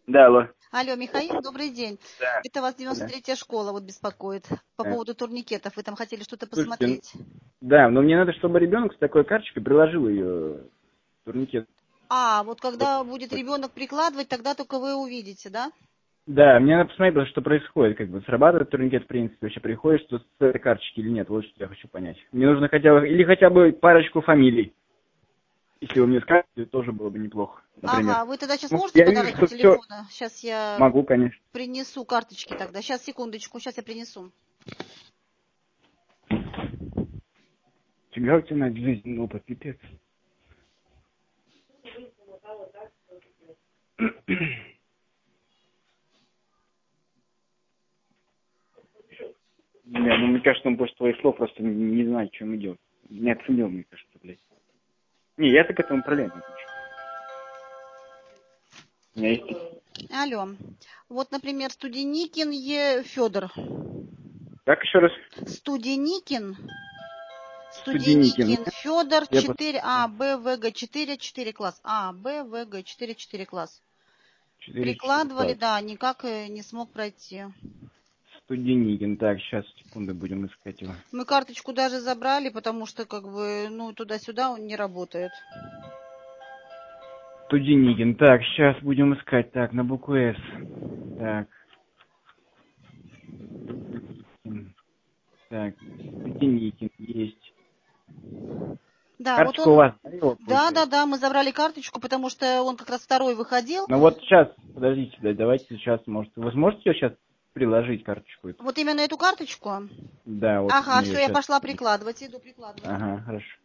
Да, алло. Алло, Михаил, добрый день. Да, Это вас да, 93-я школа вот беспокоит по да. поводу турникетов. Вы там хотели что-то Слушайте, посмотреть? да, но мне надо, чтобы ребенок с такой карточкой приложил ее турникет. Вот когда будет ребенок прикладывать, тогда только вы увидите, да? Да, мне надо посмотреть, что происходит, как бы срабатывает турникет, в принципе, вообще приходит, что с этой карточки или нет, вот что я хочу понять. Мне нужно хотя бы парочку фамилий. Если вы мне скажете, тоже было бы неплохо, например. Ага, вы тогда сейчас Ну, можете я вижу, подать по что все телефону? Сейчас я могу, конечно. принесу карточки тогда. Сейчас, секундочку, сейчас я принесу. Фига у тебя на жизнь опыт, пипец. Не, ну мне кажется, он после твоих слов просто не знает, о чем идет. Не оценил, мне кажется, блядь. Не, я-то к этому проблем не вижу. У меня есть... Алло. Вот, например, Студеникин Федор. Как еще раз? Студеникин Студеникин. Федор Я 4А, Б, В, Г 4, 4 класс. Б, В, Г 4, 4 класс. 4 Прикладывали, класс. да, никак не смог пройти. Студеникин. Так, сейчас, секунду, будем искать его. Мы карточку даже забрали, потому что, как бы, ну, туда-сюда он не работает. Студеникин. Так, сейчас будем искать. Так, на букву С. Так. Студеникин. Так, Студеникин есть. Да, вот Карточка у он, вас, да, его получается? да, мы забрали карточку, потому что он как раз второй выходил. Ну вот сейчас, подождите, да, давайте сейчас, может, вы сможете ее сейчас приложить карточку эту? Вот именно эту карточку. Да, вот Ага, мне ее все, я сейчас. пошла прикладывать, иду прикладывать. Ага, хорошо.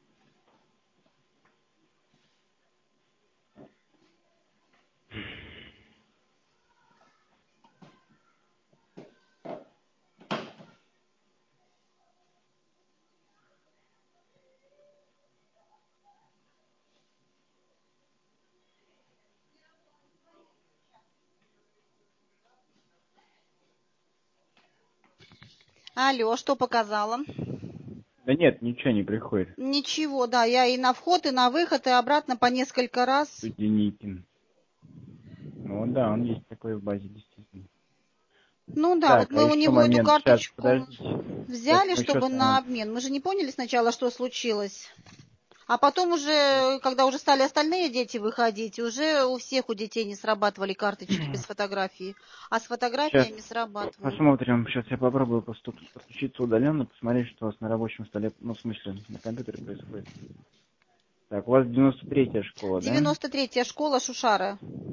Алло, что показала? Да нет, ничего не приходит. Ничего, да, я и на вход, и на выход, и обратно по несколько раз. Студеникин. Ну да, он есть такой в базе, действительно. Ну да, вот Так, а мы у еще него эту момент, сейчас, карточку подождите. Сейчас взяли, мы еще чтобы с на вами... обмен. Мы же не поняли сначала, что случилось. А потом уже, когда уже стали остальные дети выходить, уже у всех у детей не срабатывали карточки без фотографии, а с Сейчас фотографиями срабатывают. посмотрим. Сейчас я попробую подключиться удаленно, посмотреть, что у вас на рабочем столе, ну, в смысле, на компьютере происходит. Так, у вас 93-я школа, да? 93-я школа Шушара.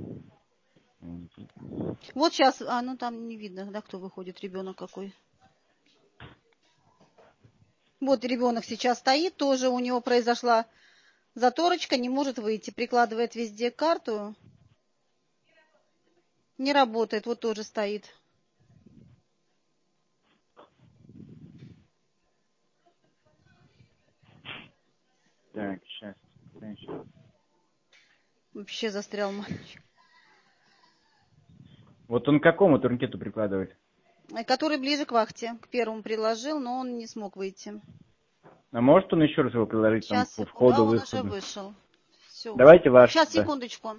Вот сейчас, ну там не видно, да, кто выходит, ребенок какой. Вот ребенок сейчас стоит, тоже у него произошла заторочка, не может выйти, прикладывает везде карту, не работает, вот тоже стоит. Так, сейчас. Вообще застрял мальчик. Вот он к какому турникету прикладывает? Который ближе к вахте, к первому приложил, но он не смог выйти. А может он еще раз его приложить там Сейчас, по секунду, входу, он уже выходу? вышел. Все уже. Давайте ваш Сейчас, тогда. секундочку.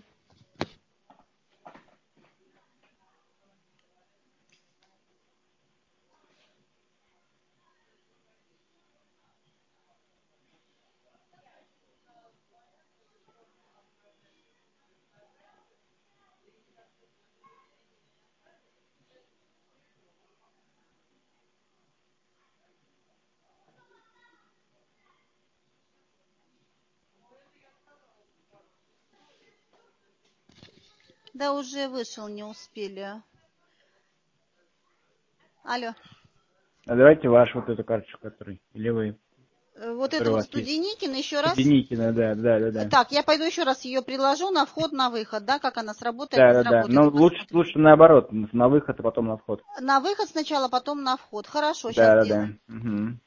Да уже вышел, не успели. Алло. А давайте ваш вот эту карточку, который, или вы, Вот который это у вот вас есть. Студеникин еще раз. Студеникина, да. Так, я пойду еще раз ее приложу на вход, на выход, да, как она сработает, не Да. сработает, Но вы посмотрите. лучше наоборот, на выход, а потом на вход. На выход сначала, потом на вход. Хорошо, сейчас Да. сделаем. Угу.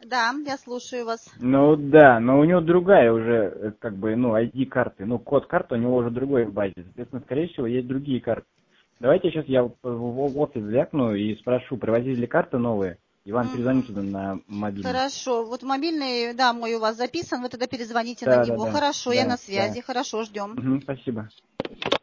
Да, я слушаю вас. Ну да, но у него другая уже, как бы, ну, ID-карты. Ну, код карты у него уже другой в базе. Соответственно, скорее всего, есть другие карты. Давайте сейчас я в офис звякну и спрошу, привозили ли карты новые, и вам перезвоню туда на мобильный. Хорошо. Вот мобильный, да, мой у вас записан, вы тогда перезвоните на Да, него. Хорошо, я на да. связи. Хорошо, ждем. Спасибо.